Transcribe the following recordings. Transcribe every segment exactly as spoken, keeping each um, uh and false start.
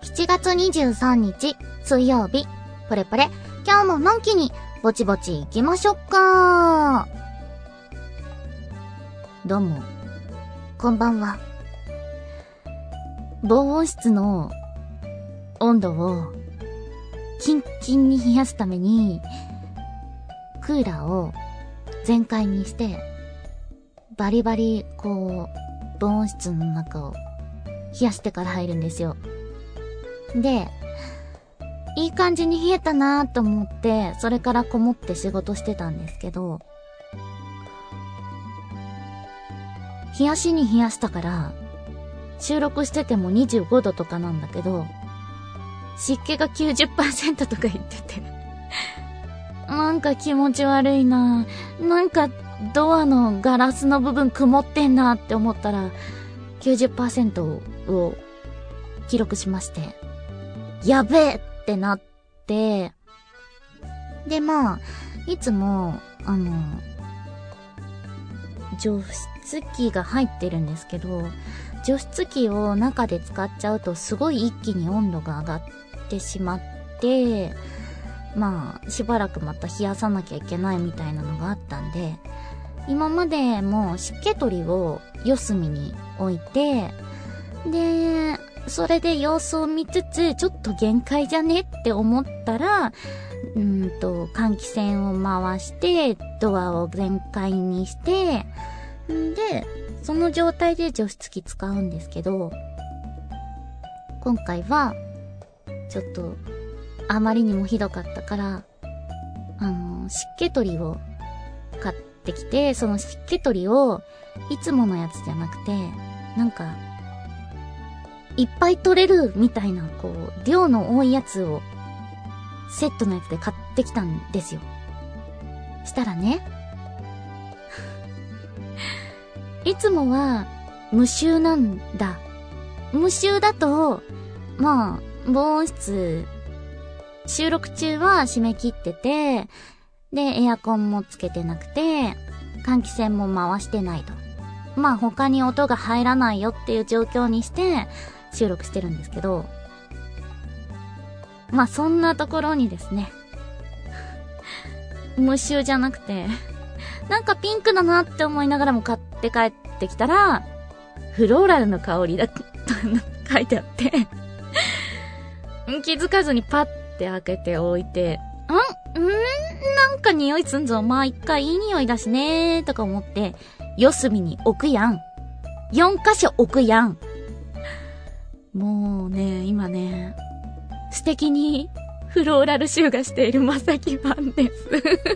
しちがつにじゅうさんにち水曜日、ポレポレ今日ものんきにぼちぼち行きましょっか。どうもこんばんは。防音室の温度をキンキンに冷やすためにクーラーを全開にしてバリバリこう防音室の中を冷やしてから入るんですよ。で、いい感じに冷えたなーと思ってそれからこもって仕事してたんですけど、冷やしに冷やしたから収録しててもにじゅうごどとかなんだけど湿気が きゅうじゅっパーセント とか言っててなんか気持ち悪いな、なんかドアのガラスの部分曇ってんなって思ったら きゅうじゅっパーセント を記録しまして、やべえってなって、でまあいつもあの除湿機が入ってるんですけど、除湿機を中で使っちゃうとすごい一気に温度が上がってしまって、まあしばらくまた冷やさなきゃいけないみたいなのがあったんで、今までも湿気取りを四隅に置いて、でそれで様子を見つつちょっと限界じゃねって思ったら、うーんと換気扇を回してドアを全開にして、んでその状態で除湿機使うんですけど、今回はちょっとあまりにもひどかったからあの湿気取りを買ってきて、その湿気取りをいつものやつじゃなくてなんかいっぱい取れるみたいなこう量の多いやつをセットのやつで買ってきたんですよ。したらねいつもは無臭なんだ。無臭だとまあ防音室収録中は締め切ってて、でエアコンもつけてなくて換気扇も回してないと、まあ他に音が入らないよっていう状況にして収録してるんですけど、まあそんなところにですね無臭じゃなくてなんかピンクだなって思いながらも買って帰ってきたらフローラルの香りだと書いてあって気づかずにパッて開けておいて、んんなんか匂いすんぞ、まあ一回いい匂いだしねーとか思って四隅に置くやん。よんかしょ置くやん。もうね今ね素敵にフローラル臭がしているまさきファンです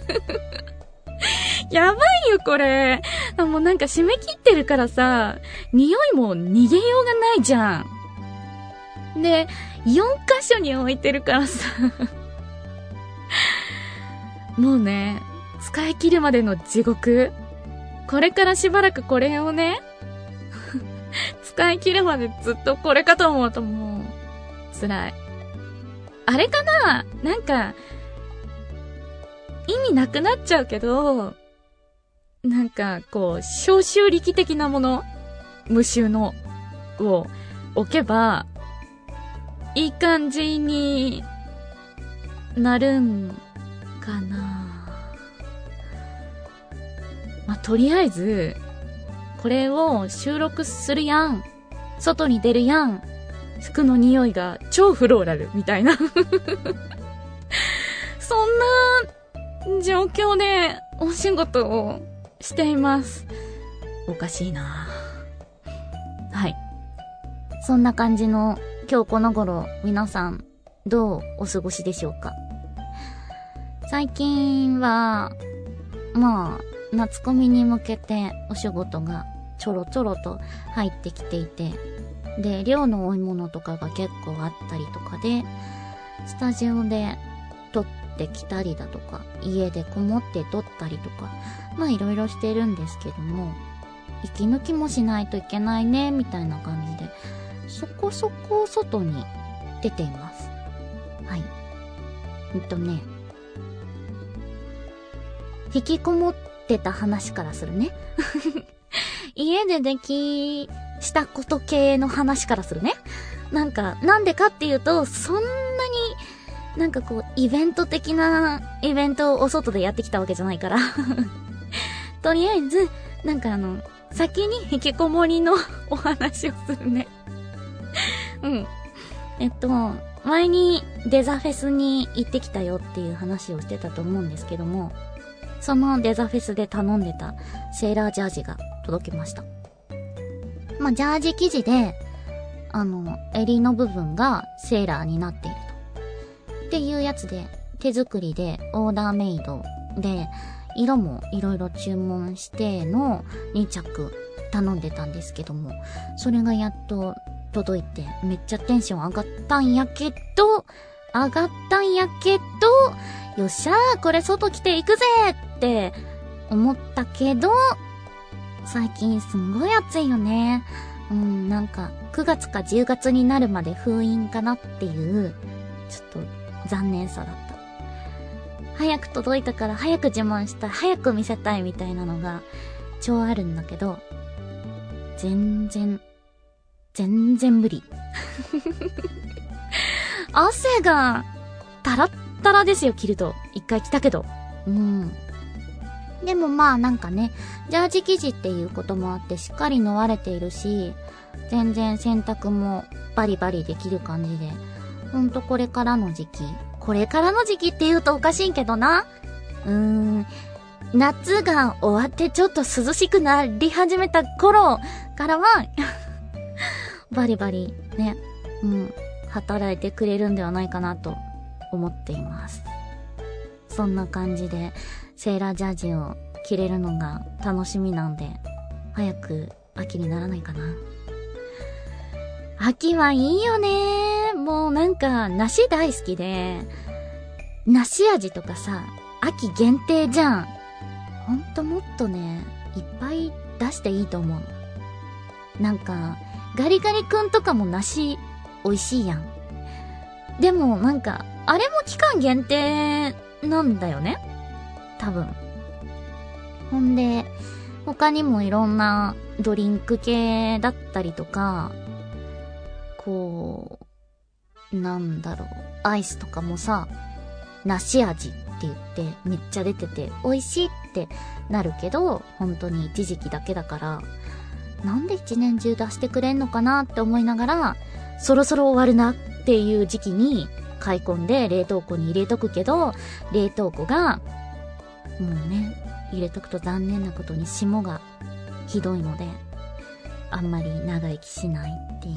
やばいよこれ。もうなんか締め切ってるからさ、匂いも逃げようがないじゃん。でよんかしょに置いてるからさもうね使い切るまでの地獄。これからしばらくこれをね使い切るまでずっとこれかと思うともう辛い。あれかな、なんか意味なくなっちゃうけど、なんかこう消臭力的なもの、無臭のを置けばいい感じになるんかな。まあ、とりあえずこれを収録するやん、外に出るやん、服の匂いが超フローラルみたいなそんな状況でお仕事をしています。おかしいな。はい、そんな感じの今日この頃、皆さんどうお過ごしでしょうか。最近はまあ夏コミに向けてお仕事がちょろちょろと入ってきていて、で量の多いものとかが結構あったりとかで、スタジオで撮ってきたりだとか、家でこもって撮ったりとか、まあいろいろしてるんですけども、息抜きもしないといけないねみたいな感じでそこそこ外に出ています。はい。えっとね引きこもってた話からするね家でできしたこと系の話からするね。 なんか、なんでかっていうと、そんなに、なんかこう、イベント的なイベントをお外でやってきたわけじゃないから。とりあえず、なんかあの、先に引きこもりのお話をするね。うん。えっと、前にデザフェスに行ってきたよっていう話をしてたと思うんですけども、そのデザフェスで頼んでたセーラージャージが届きました。まあ、ジャージ生地で、あの、襟の部分がセーラーになっていると。っていうやつで、手作りでオーダーメイドで、色もいろいろ注文してのに着頼んでたんですけども、それがやっと届いてめっちゃテンション上がったんやけど、上がったんやけど、よっしゃーこれ外着ていくぜって思ったけど、最近すんごい暑いよね。うん、なんかくがつかじゅうがつになるまで封印かなっていう、ちょっと残念さだった。早く届いたから早く自慢したい、早く見せたいみたいなのが超あるんだけど、全然、全然無理。汗が、タラッタラですよ、着ると。一回着たけど。うん。でもまあなんかね、ジャージ生地っていうこともあってしっかり縫われているし、全然洗濯もバリバリできる感じで、ほんとこれからの時期。これからの時期って言うとおかしいけどな。うーん。夏が終わってちょっと涼しくなり始めた頃からは、バリバリね、うん、働いてくれるんではないかなと思っています。そんな感じで、セーラージャージを着れるのが楽しみなんで、早く秋にならないかな。秋はいいよね。もうなんか、梨大好きで、梨味とかさ、秋限定じゃん。ほんともっとね、いっぱい出していいと思う。なんか、ガリガリ君とかも梨美味しいやん。でもなんか、あれも期間限定なんだよね。多分。ほんで、他にもいろんなドリンク系だったりとか、こう、なんだろう、アイスとかもさ、梨味って言ってめっちゃ出てて美味しいってなるけど、本当に一時期だけだから、なんで一年中出してくれんのかなって思いながら、そろそろ終わるなっていう時期に買い込んで冷凍庫に入れとくけど、冷凍庫が、もうね、入れとくと残念なことに霜がひどいので、あんまり長生きしないっていう。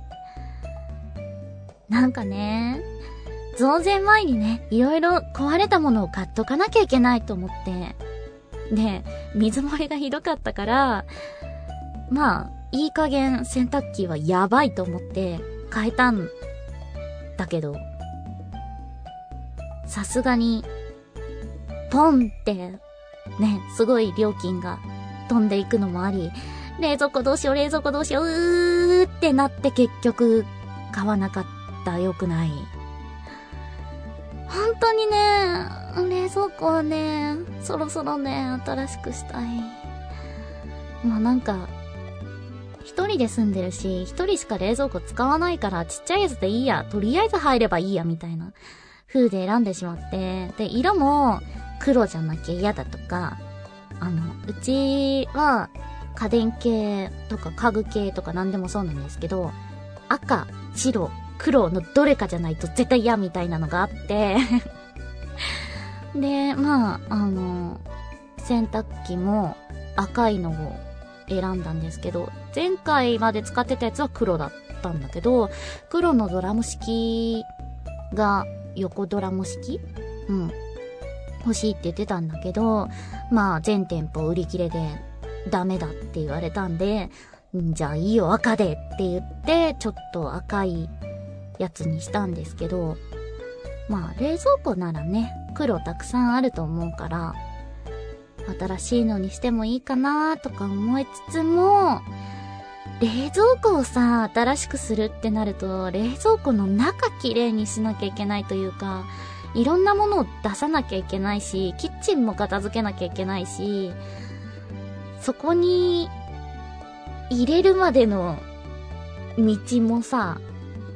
なんかね、増税前にね、いろいろ壊れたものを買っとかなきゃいけないと思って。で、水漏れがひどかったから、まあ、いい加減洗濯機はやばいと思って変えたんだけど、さすがに、ポンって、ね、すごい料金が飛んでいくのもあり、冷蔵庫どうしよう、冷蔵庫どうしよう、うーってなって結局、買わなかった。良くない。本当にね、冷蔵庫はね、そろそろね、新しくしたい。まあなんか、一人で住んでるし、一人しか冷蔵庫使わないから、ちっちゃいやつでいいや、とりあえず入ればいいや、みたいな風で選んでしまって、で、色も黒じゃなきゃ嫌だとか、あの、うちは家電系とか家具系とか何でもそうなんですけど、赤、白、黒のどれかじゃないと絶対嫌みたいなのがあってで、まあ、あの、洗濯機も赤いのを選んだんですけど、前回まで使ってたやつは黒だったんだけど、黒のドラム式が横ドラム式？うん。欲しいって言ってたんだけど、まあ全店舗売り切れでダメだって言われたんで、んじゃあいいよ赤でって言って、ちょっと赤いやつにしたんですけど、まあ冷蔵庫ならね、黒たくさんあると思うから、新しいのにしてもいいかなとか思いつつも、冷蔵庫をさ、新しくするってなると、冷蔵庫の中きれいにしなきゃいけないというか、いろんなものを出さなきゃいけないし、キッチンも片付けなきゃいけないし、そこに入れるまでの道もさ、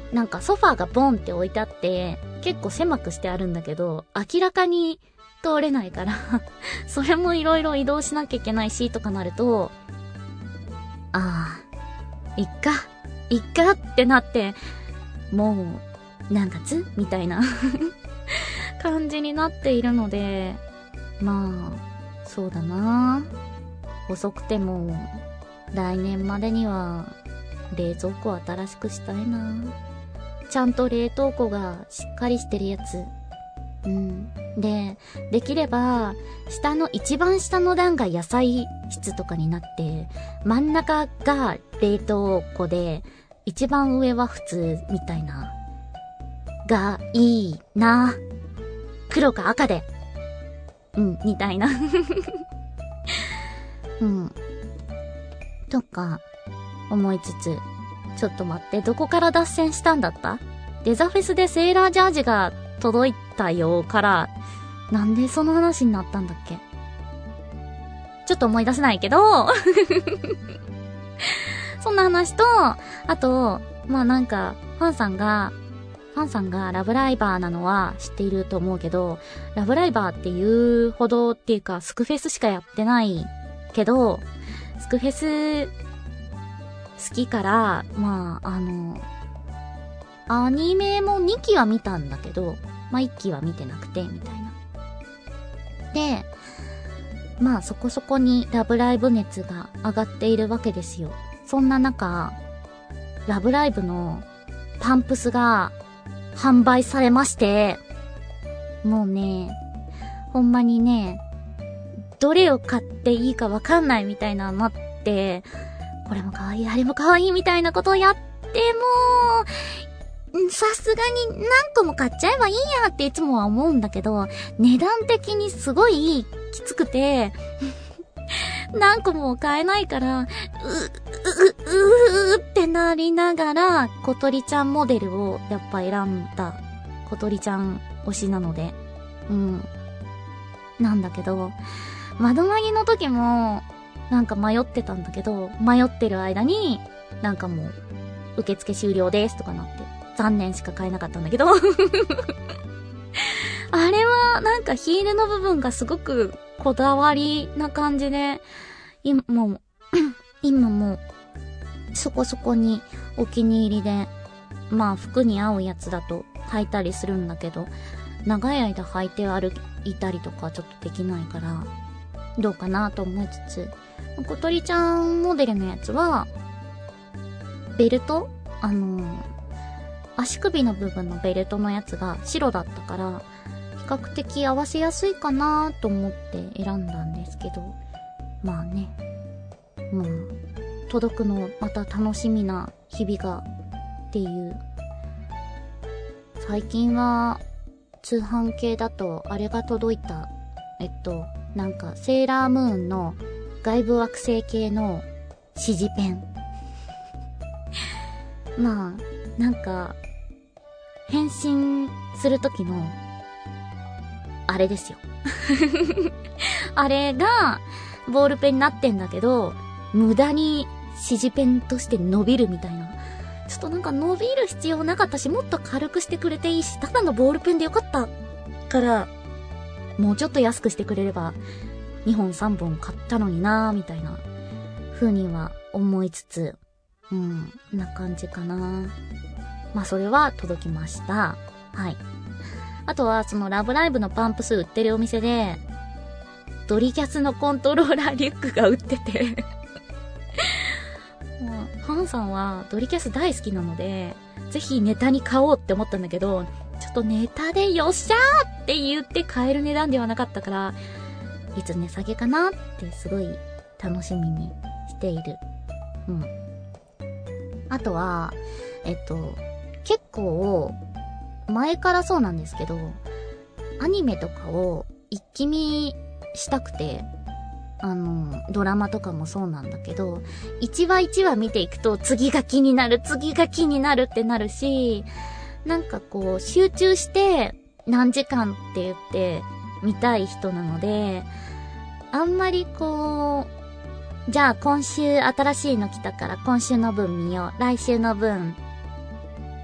なんかソファーがボンって置いてあって、結構狭くしてあるんだけど、明らかに通れないから、それもいろいろ移動しなきゃいけないし、とかなると、ああ、いっか、いっかってなって、もう、何月みたいな感じになっているので、まあ、そうだな。遅くても、来年までには、冷蔵庫新しくしたいな。ちゃんと冷凍庫がしっかりしてるやつ。うん。で、できれば、下の、一番下の段が野菜室とかになって、真ん中が冷凍庫で、一番上は普通みたいな。が、いいな。黒か赤で。うん、みたいな。うん。とか、思いつつ、ちょっと待って、どこから脱線したんだった？デザフェスでセーラージャージが届いたよから、なんでその話になったんだっけ？ちょっと思い出せないけど、そんな話と、あと、まあなんか、ファンさんが、ファンさんがラブライバーなのは知っていると思うけど、ラブライバーっていうほどっていうか、スクフェスしかやってないけど、スクフェス好きから、まあ、あの、アニメもにきは見たんだけど、まあいっきは見てなくて、みたいな。で、まあそこそこにラブライブ熱が上がっているわけですよ。そんな中、ラブライブのパンプスが販売されまして、もうね、ほんまにね、どれを買っていいかわかんないみたいなのなって、これも可愛い、あれも可愛いみたいなことをやっても、さすがに何個も買っちゃえばいいやっていつもは思うんだけど、値段的にすごいきつくて、何個も買えないから、う、う、う、う、うってなりながら、小鳥ちゃんモデルをやっぱ選んだ。小鳥ちゃん推しなので。うん。なんだけど、窓マギの時も、なんか迷ってたんだけど、迷ってる間に、なんかもう、受付終了ですとかなって、残念しか買えなかったんだけど。あれは、なんかヒールの部分がすごくこだわりな感じで、今も、今も、そこそこにお気に入りで、まあ服に合うやつだと履いたりするんだけど、長い間履いて歩いたりとかちょっとできないから、どうかなと思いつつ、小鳥ちゃんモデルのやつは、ベルト？あのー、足首の部分のベルトのやつが白だったから、比較的合わせやすいかなと思って選んだんですけど、まあね、もう、届くのまた楽しみな日々がっていう。最近は、通販系だとあれが届いた。えっと、なんか、セーラームーンの外部惑星系の指示ペン。まあ、なんか、変身するときの、あれですよ。あれが、ボールペンになってんだけど、無駄に指示ペンとして伸びるみたいな。ちょっとなんか伸びる必要なかったし、もっと軽くしてくれていいし、ただのボールペンでよかったから、もうちょっと安くしてくれれば、にほんさんぼん買ったのになーみたいな風には思いつつ、うん、な感じかな。まあそれは届きました。はい。あとはそのラブライブのパンプス売ってるお店で、ドリキャスのコントローラーリュックが売っててもうハンさんはドリキャス大好きなので、ぜひネタに買おうって思ったんだけど、ちょっとネタでよっしゃーって言って買える値段ではなかったから、いつ値下げかなってすごい楽しみにしている。うん。あとは、えっと、結構、前からそうなんですけど、アニメとかを一気見したくて、あの、ドラマとかもそうなんだけど、一話一話見ていくと次が気になる、次が気になるってなるし、なんかこう、集中して何時間って言って見たい人なので、あんまりこう、じゃあ今週新しいの来たから今週の分見よう、来週の分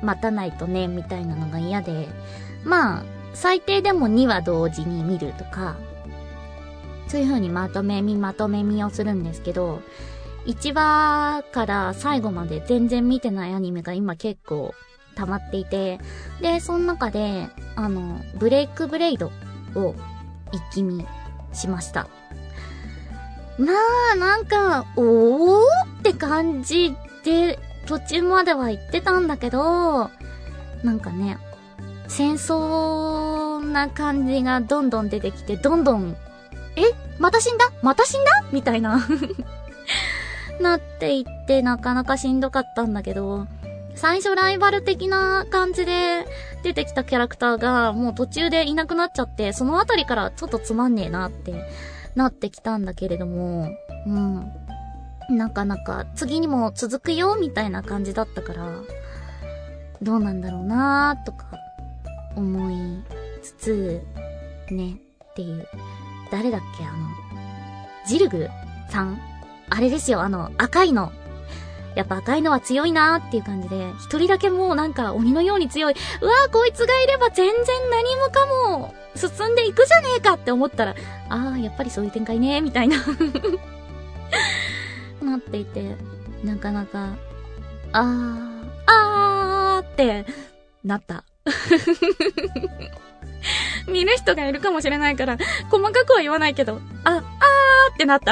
待たないとね、みたいなのが嫌で、まあ、最低でもにわ同時に見るとか、そういう風にまとめ見まとめ見をするんですけど、いちわから最後まで全然見てないアニメが今結構溜まっていて、で、その中で、あの、ブレイクブレイドを一気見しました。まあ、なんか、おーって感じで、途中までは言ってたんだけど、なんかね、戦争な感じがどんどん出てきて、どんどん、えまた死んだまた死んだみたいななっていって、なかなかしんどかったんだけど、最初ライバル的な感じで出てきたキャラクターがもう途中でいなくなっちゃって、そのあたりからちょっとつまんねえなってなってきたんだけれども、うん。なかなか次にも続くよみたいな感じだったから、どうなんだろうなーとか思いつつ、ね、っていう。誰だっけあの、ジルグさんあれですよ、あの、赤いの。やっぱ赤いのは強いなーっていう感じで、一人だけもうなんか鬼のように強い。うわー、こいつがいれば全然何もかも進んでいくじゃねえかって思ったら、あー、やっぱりそういう展開ねー、みたいな。なっていて、なかなか、あー、あーってなった。見る人がいるかもしれないから、細かくは言わないけど、あ、あーってなった。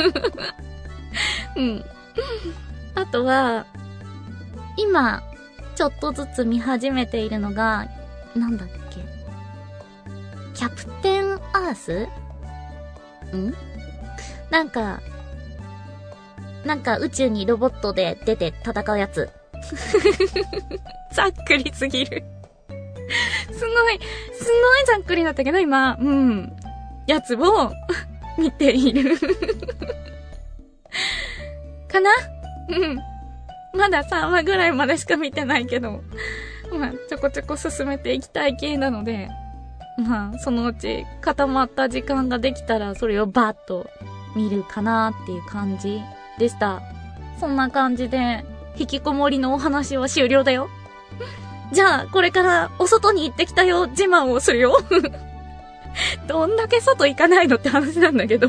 うん。あとは、今、ちょっとずつ見始めているのが、なんだっけ。キャプテンアース？ん？なんか、なんか宇宙にロボットで出て戦うやつ。ざっくりすぎる。すごい、すごいざっくりだったけど今、うん、やつを見ている。かな？うん。まださんわぐらいまでしか見てないけど、まあ、ちょこちょこ進めていきたい系なので、まあ、そのうち固まった時間ができたら、それをバーッと見るかなっていう感じでした。そんな感じで、引きこもりのお話は終了だよ。じゃあ、これからお外に行ってきたよ、自慢をするよ。どんだけ外行かないのって話なんだけど。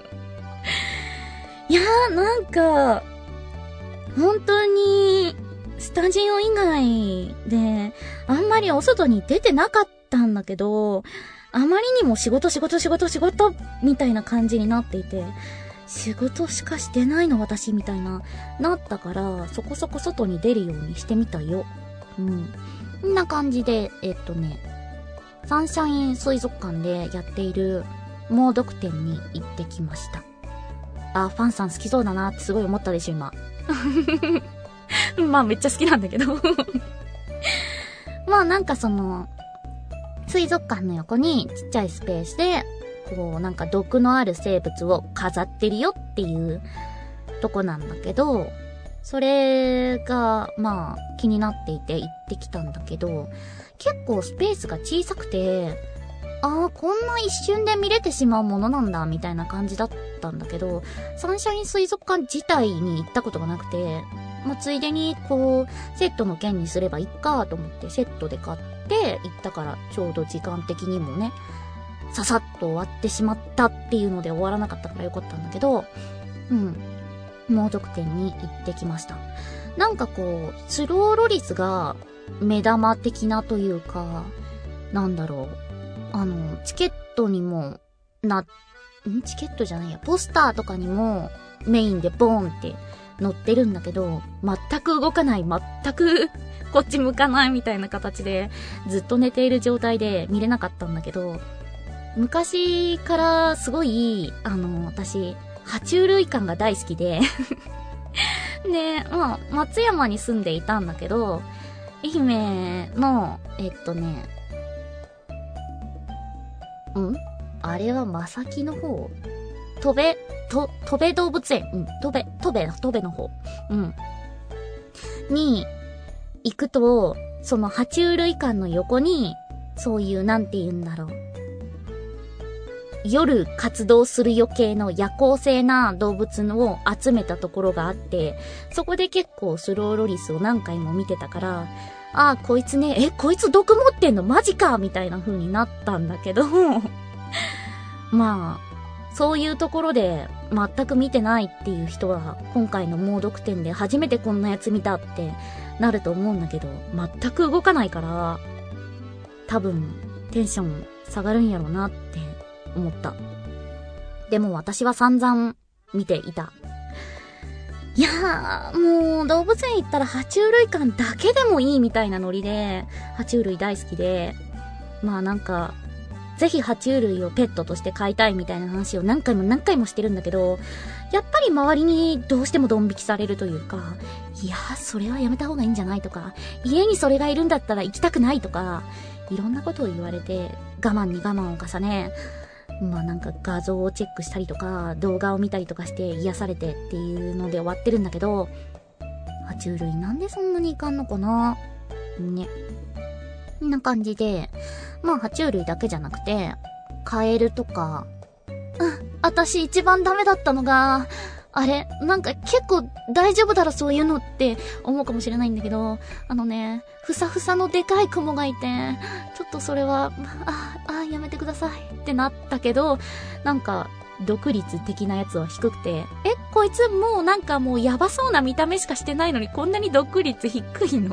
いやー、なんか、本当に、スタジオ以外で、あんまりお外に出てなかったんだけど、あまりにも仕事仕事仕事仕事みたいな感じになっていて、仕事しかしてないの私みたいな、なったから、そこそこ外に出るようにしてみたよ。うん。こんな感じで、えっとね、サンシャイン水族館でやっている猛毒展に行ってきました。あ、ファンさん好きそうだなってすごい思ったでしょ、今。まあめっちゃ好きなんだけど。まあなんかその、水族館の横にちっちゃいスペースで、こうなんか毒のある生物を飾ってるよっていうとこなんだけど、それがまあ気になっていて行ってきたんだけど、結構スペースが小さくて、ああこんな一瞬で見れてしまうものなんだみたいな感じだったんだけど、サンシャイン水族館自体に行ったことがなくて、まあついでにこうセットの券にすればいいかと思ってセットで買って行ったから、ちょうど時間的にもねささっと終わってしまったっていうので終わらなかったからよかったんだけど、うん猛毒展に行ってきました。なんかこうスローロリスが目玉的なというか、なんだろう、あのチケットにもな、んチケットじゃないや、ポスターとかにもメインでボーンって載ってるんだけど、全く動かない、全くこっち向かないみたいな形でずっと寝ている状態で見れなかったんだけど、昔からすごいあの私爬虫類館が大好きでで、まあ松山に住んでいたんだけど、愛媛のえっとねんあれはまさきの方、とべととべ動物園、うんとべとべとべの方、うんに行くと、その爬虫類館の横にそういうなんて言うんだろう、夜活動する余計の夜行性な動物を集めたところがあって、そこで結構スローロリスを何回も見てたから、 ああ、こいつね、え、こいつ毒持ってんのマジかみたいな風になったんだけど、まあ、そういうところで全く見てないっていう人は、今回の猛毒展で初めてこんなやつ見たってなると思うんだけど、全く動かないから、多分、テンション下がるんやろうなって思った。でも私は散々見ていた。いやー、もう動物園行ったら爬虫類館だけでもいいみたいなノリで、爬虫類大好きで、まあなんか、ぜひ爬虫類をペットとして飼いたいみたいな話を何回も何回もしてるんだけど、やっぱり周りにどうしてもドン引きされるというか、いやー、それはやめた方がいいんじゃないとか、家にそれがいるんだったら行きたくないとか、いろんなことを言われて、我慢に我慢を重ね、まあなんか画像をチェックしたりとか、動画を見たりとかして癒されてっていうので終わってるんだけど、爬虫類なんでそんなにいかんのかなね。こんな感じで、まあ爬虫類だけじゃなくて、カエルとか、うん、私一番ダメだったのが、あれ、なんか結構大丈夫だろそういうのって思うかもしれないんだけど、あのね、ふさふさのでかいクモがいて、ちょっとそれは、あ、あ、やめてくださいってなったけど、なんか、毒率的なやつは低くて、え、こいつもうなんかもうやばそうな見た目しかしてないのにこんなに毒率低いのみたいな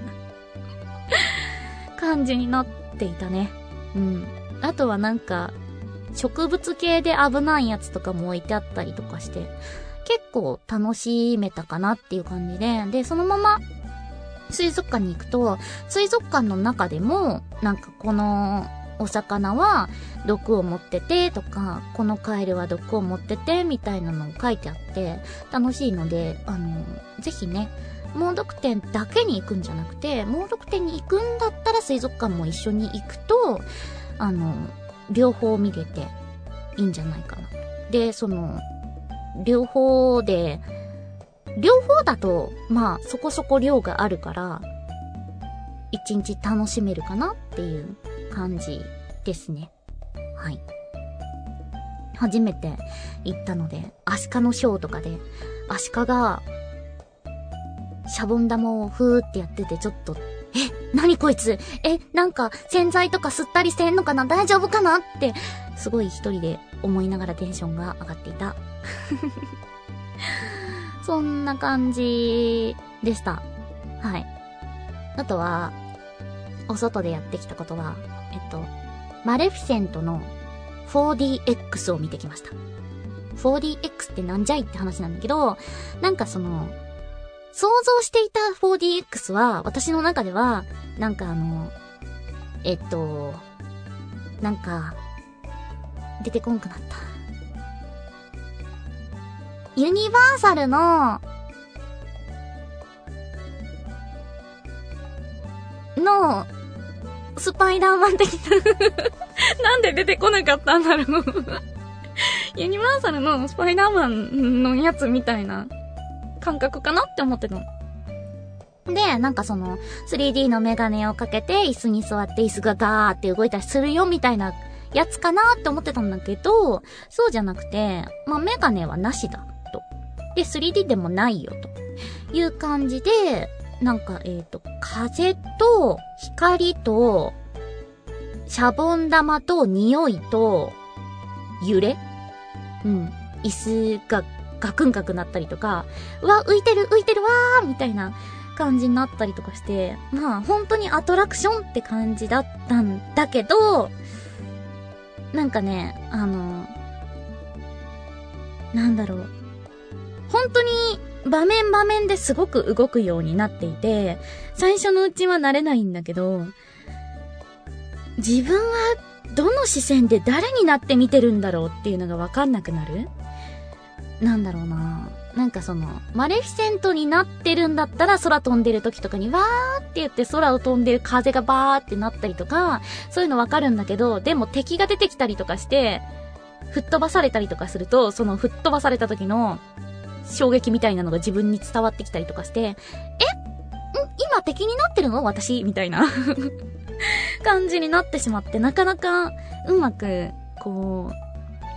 感じになっていたね。うん。あとはなんか、植物系で危ないやつとかも置いてあったりとかして、結構楽しめたかなっていう感じで、で、そのまま水族館に行くと、水族館の中でも、なんかこのお魚は毒を持っててとか、このカエルは毒を持っててみたいなのを書いてあって楽しいので、あの、ぜひね、猛毒展だけに行くんじゃなくて、猛毒展に行くんだったら水族館も一緒に行くと、あの、両方見れていいんじゃないかな。で、その、両方で、両方だと、まあ、そこそこ量があるから、一日楽しめるかなっていう感じですね。はい。初めて行ったので、アシカのショーとかで、アシカが、シャボン玉をふーってやってて、ちょっと、え、なにこいつ、え、なんか洗剤とか吸ったりしてんのかな、大丈夫かなって、すごい一人で思いながらテンションが上がっていた。そんな感じでした。はい。あとは、お外でやってきたことは、えっと、マレフィセントの フォーディーエックス を見てきました。フォーディーエックス ってなんじゃいって話なんだけど、なんかその、想像していた フォーディーエックス は、私の中では、なんかあの、えっと、なんか、出てこんくなった。ユニバーサルの、の、スパイダーマン的な、なんで出てこなかったんだろう。ユニバーサルのスパイダーマンのやつみたいな感覚かなって思ってたの。で、なんかその スリーディー のメガネをかけて椅子に座って椅子がガーって動いたりするよみたいなやつかなって思ってたんだけど、そうじゃなくて、まあメガネはなしだと。で、スリーディー でもないよという感じで、なんかえっと、風と光とシャボン玉と匂いと揺れ、うん、椅子がガクンガクなったりとか、うわ、浮いてる浮いてるわーみたいな感じになったりとかして、まあ本当にアトラクションって感じだったんだけど、なんかね、あの、なんだろう、本当に場面場面ですごく動くようになっていて、最初のうちは慣れないんだけど、自分はどの視線で誰になって見てるんだろうっていうのがわかんなくなる？なんだろうな。なんかその、マレフィセントになってるんだったら空飛んでる時とかにわーって言って空を飛んでる風がバーってなったりとか、そういうのわかるんだけど、でも敵が出てきたりとかして、吹っ飛ばされたりとかすると、その吹っ飛ばされた時の衝撃みたいなのが自分に伝わってきたりとかして、え？ん？今敵になってるの？私？みたいな感じになってしまって、なかなかうまく、こう、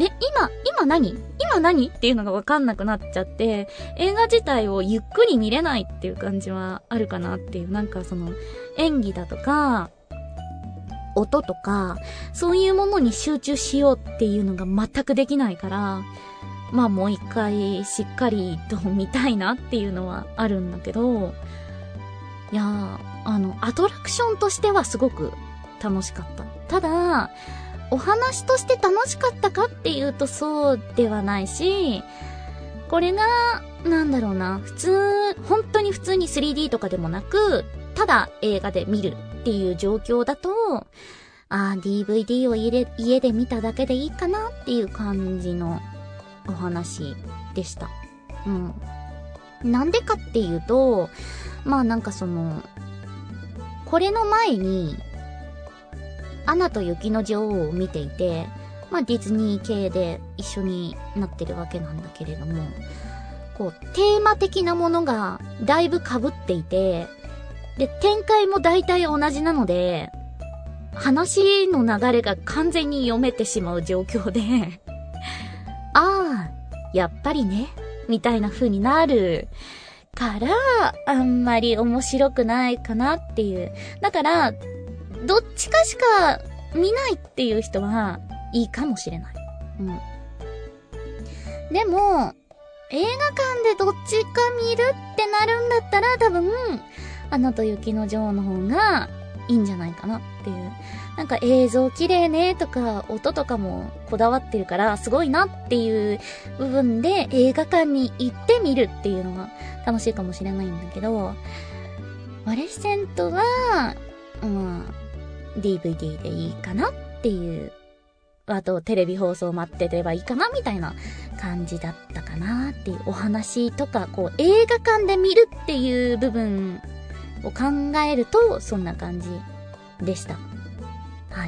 え、今、今何今何っていうのがわかんなくなっちゃって、映画自体をゆっくり見れないっていう感じはあるかなっていう、なんかその、演技だとか、音とか、そういうものに集中しようっていうのが全くできないから、まあもう一回しっかりと見たいなっていうのはあるんだけど、いやー、あの、アトラクションとしてはすごく楽しかった。ただ、お話として楽しかったかっていうとそうではないし、これが、なんだろうな、普通、本当に普通に スリーディー とかでもなく、ただ映画で見るっていう状況だと、あー ディーブイディー を家で、家で見ただけでいいかなっていう感じのお話でした。うん。なんでかっていうと、まあなんかその、これの前に、アナと雪の女王を見ていて、まあディズニー系で一緒になってるわけなんだけれども、こう、テーマ的なものがだいぶ被っていて、で、展開も大体同じなので、話の流れが完全に読めてしまう状況で、ああ、やっぱりね、みたいな風になるから、あんまり面白くないかなっていう。だから、どっちかしか見ないっていう人はいいかもしれない。うん。でも、映画館でどっちか見るってなるんだったら多分、アナと雪の女王の方がいいんじゃないかなっていう。なんか映像綺麗ねとか音とかもこだわってるからすごいなっていう部分で映画館に行ってみるっていうのが楽しいかもしれないんだけど、ワレシセントは、うん、ディーブイディー でいいかなっていう、あとテレビ放送待ってればいいかなみたいな感じだったかなっていうお話とか、こう映画館で見るっていう部分を考えるとそんな感じでした。はい。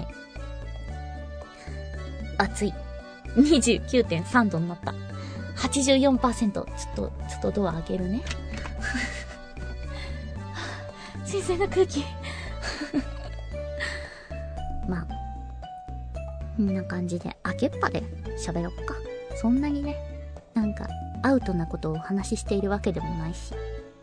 暑い。にじゅうきゅうてんさん 度になった。はちじゅうよんパーセント。ちょっと、ちょっとドア開けるね。新鮮な空気。まあ、こんな感じで、開けっぱで喋ろっか。そんなにね、なんか、アウトなことをお話ししているわけでもないし。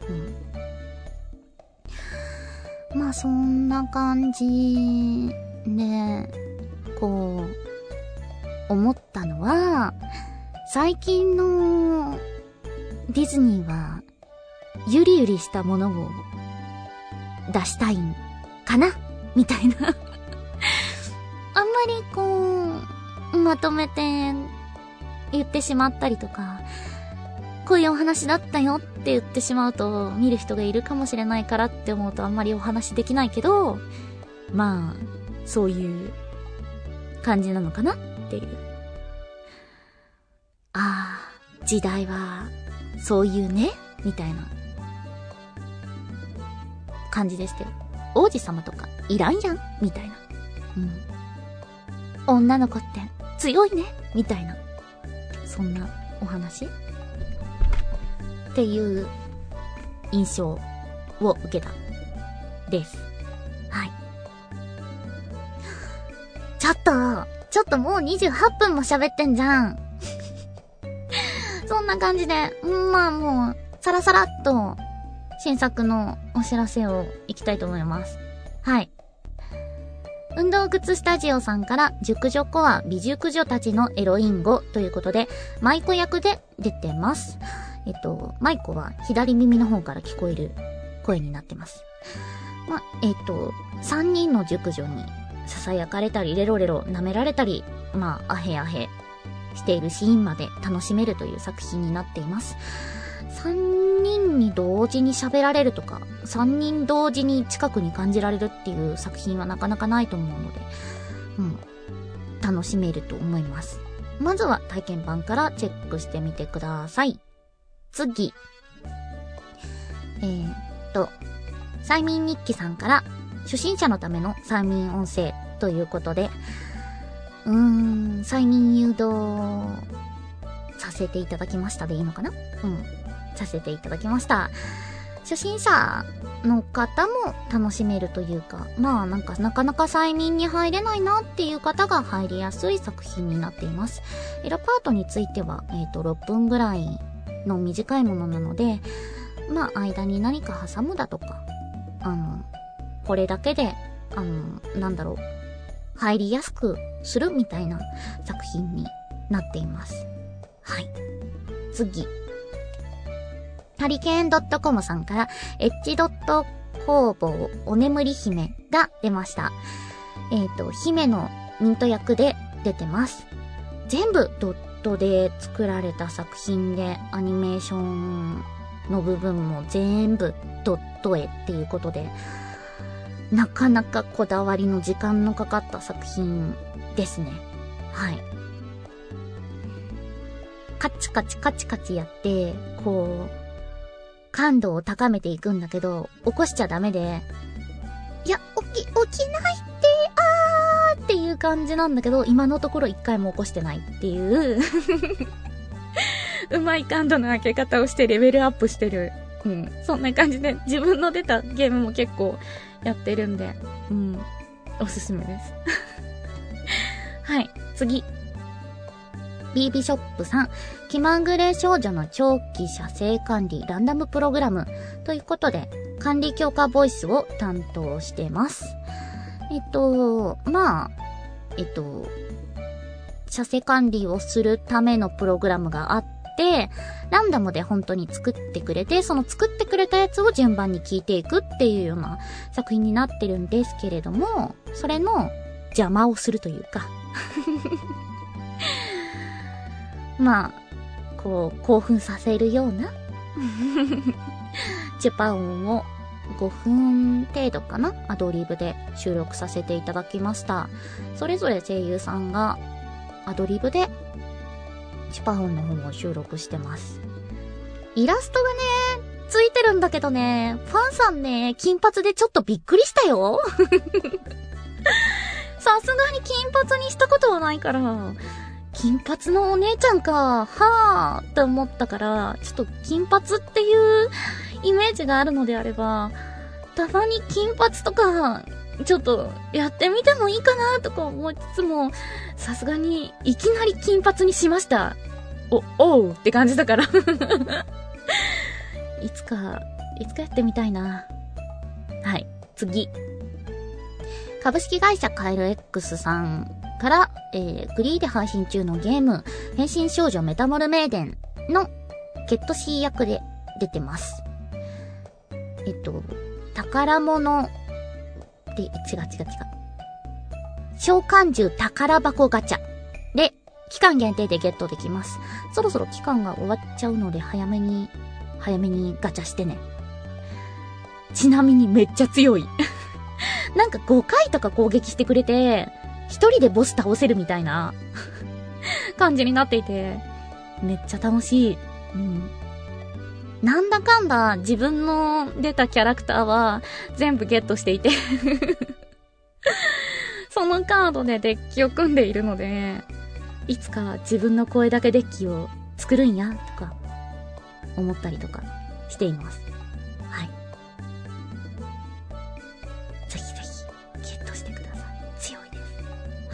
うん。まあ、そんな感じで、こう、思ったのは、最近のディズニーは、ゆりゆりしたものを出したいんかなみたいな。あんまりこう、まとめて言ってしまったりとか、こういうお話だったよって言ってしまうと見る人がいるかもしれないからって思うとあんまりお話できないけど、まあ、そういう感じなのかなっていう。ああ、時代はそういうね、みたいな感じですけど、王子様とかいらんやんみたいな。うん。女の子って強いねみたいな、そんなお話っていう印象を受けたです。はい。ちょっとちょっともうにじゅうはっぷんも喋ってんじゃん。そんな感じで、まあもうサラサラっと新作のお知らせをいきたいと思います。はい。運動靴スタジオさんから熟女コア美熟女たちのエロイン語ということで舞子役で出てます。えっと舞子は左耳の方から聞こえる声になってます。ま、えっとさんにんの熟女に囁かれたりレロレロ舐められたり、まあアヘアヘしているシーンまで楽しめるという作品になっています。さんにんに同時に喋られるとか、さんにん同時に近くに感じられるっていう作品はなかなかないと思うので、うん、楽しめると思います。まずは体験版からチェックしてみてください。次。えーっと、催眠日記さんから初心者のための催眠音声ということで、うーん、催眠誘導させていただきましたでいいのかな？うん。させていただきました。初初心者の方も楽しめるというか、まあなんかなかなか催眠に入れないなっていう方が入りやすい作品になっています。エロパートについては、えっと、ろっぷんぐらいの短いものなので、まあ間に何か挟むだとか、あの、これだけで、あの、なんだろう、入りやすくするみたいな作品になっています。はい。次。ハリケーン .com さんから、エッジ工房お眠り姫が出ました。えっと、姫のミント役で出てます。全部ドットで作られた作品で、アニメーションの部分も全部ドット絵っていうことで、なかなかこだわりの時間のかかった作品ですね。はい。カチカチカチカチやって、こう、感度を高めていくんだけど、起こしちゃダメで、いや、起き、起きないって、あーっていう感じなんだけど、今のところ一回も起こしてないっていう、うまい感度の開け方をしてレベルアップしてる。うん。そんな感じで、自分の出たゲームも結構やってるんで、うん。おすすめです。はい、次。ビービー ショップさん、気まぐれ少女の長期射精管理ランダムプログラムということで、管理強化ボイスを担当してます。えっと、まあ、えっと、射精管理をするためのプログラムがあって、ランダムで本当に作ってくれて、その作ってくれたやつを順番に聞いていくっていうような作品になってるんですけれども、それの邪魔をするというか、まあ、こう、興奮させるようなチュパ音をごふん程度かな、アドリブで収録させていただきました。それぞれ声優さんがアドリブでチュパ音の方を収録してます。イラストがね、ついてるんだけどね、ファンさんね、金髪でちょっとびっくりしたよ。さすがに金髪にしたことはないから、金髪のお姉ちゃんか、はぁーって思ったから、ちょっと金髪っていうイメージがあるのであれば、たまに金髪とか、ちょっとやってみてもいいかなとか思いつつも、さすがにいきなり金髪にしました。お、おうって感じだから。いつか、いつかやってみたいな。はい、次。株式会社カエル X さんから、えー、フリーで配信中のゲーム、変身少女メタモルメイデンのケットシー役で出てます。えっと、宝物、で、違う違う違う。召喚獣宝箱ガチャで、期間限定でゲットできます。そろそろ期間が終わっちゃうので、早めに、早めにガチャしてね。ちなみにめっちゃ強い。なんかごかいとか攻撃してくれて、一人でボス倒せるみたいな感じになっていて、めっちゃ楽しい。うん。なんだかんだ自分の出たキャラクターは全部ゲットしていてそのカードでデッキを組んでいるので、いつか自分の声だけデッキを作るんやとか思ったりとかしています。はい。ぜひぜひゲットしてください。強いです。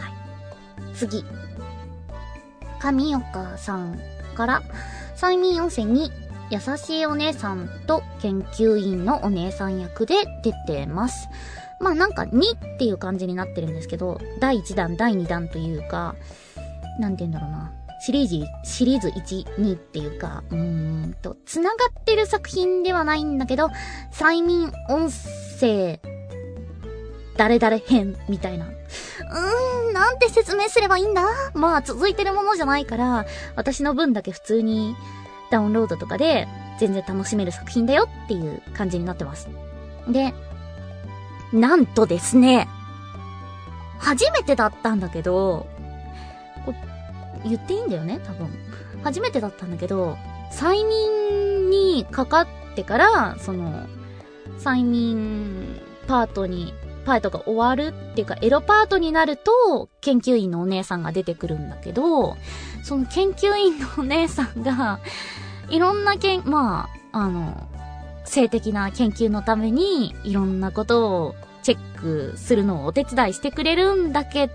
はい。次。神岡さんから催眠温泉に優しいお姉さんと研究員のお姉さん役で出てます。まあなんかにっていう感じになってるんですけど、だいいちだん、だいにだんというか、なんて言うんだろうな。シリーズ、シリーズいち、にっていうか、うーんと、繋がってる作品ではないんだけど、催眠音声、誰々編みたいな。うーん、なんて説明すればいいんだ？まあ続いてるものじゃないから、私の分だけ普通に、ダウンロードとかで全然楽しめる作品だよっていう感じになってます。で、なんとですね、初めてだったんだけど、これ言っていいんだよね、多分。初めてだったんだけど、催眠にかかってから、その、催眠パートに、パートが終わるっていうか、エロパートになると、研究員のお姉さんが出てくるんだけど、その研究員のお姉さんが、いろんなけん、まあ、あの、 性的な研究のためにいろんなことをチェックするのをお手伝いしてくれるんだけど、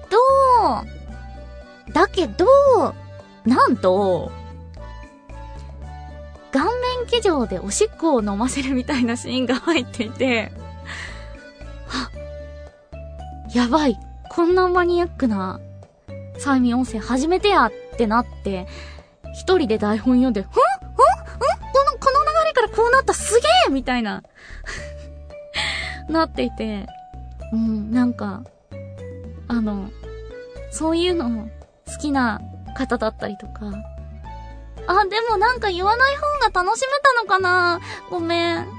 だけど、なんと、顔面騎乗でおしっこを飲ませるみたいなシーンが入っていて、はっ、やばい、こんなマニアックな催眠音声初めてやってなって、一人で台本読んで、んんんんこの、この流れからこうなった、すげえみたいな、なっていて、うん、なんか、あの、そういうの好きな方だったりとか、あ、でもなんか言わない方が楽しめたのかな、ごめん。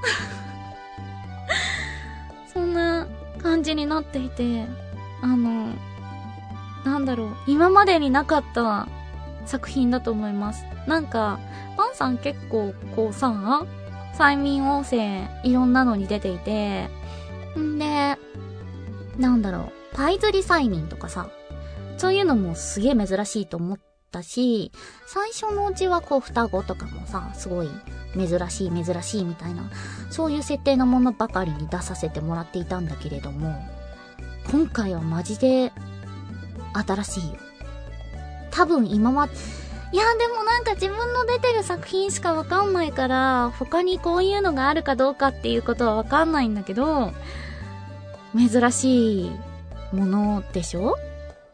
そんな感じになっていて、あの、なんだろう、今までになかった作品だと思います。なんか、パンさん結構こうさ、催眠音声いろんなのに出ていて、んで、なんだろう、パイズリ催眠とかさ、そういうのもすげえ珍しいと思ったし、最初のうちはこう双子とかもさ、すごい珍しい珍しいみたいな、そういう設定のものばかりに出させてもらっていたんだけれども、今回はマジで新しいよ。多分今ま、いやでもなんか自分の出てる作品しかわかんないから、他にこういうのがあるかどうかっていうことはわかんないんだけど、珍しいものでしょ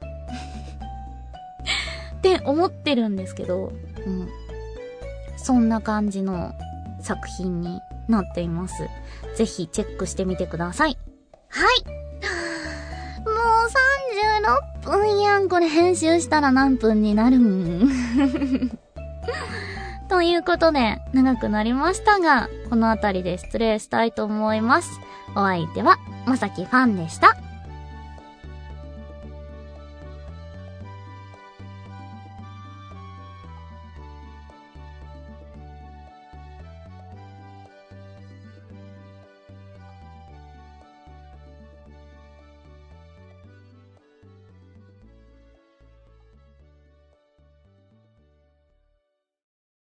って思ってるんですけど、うん。そんな感じの作品になっています。ぜひチェックしてみてください。はい。もうさんじゅうろっぷんやん。これ編集したら何分になるんということで、長くなりましたが、このあたりで失礼したいと思います。お相手は、まさきファンでした。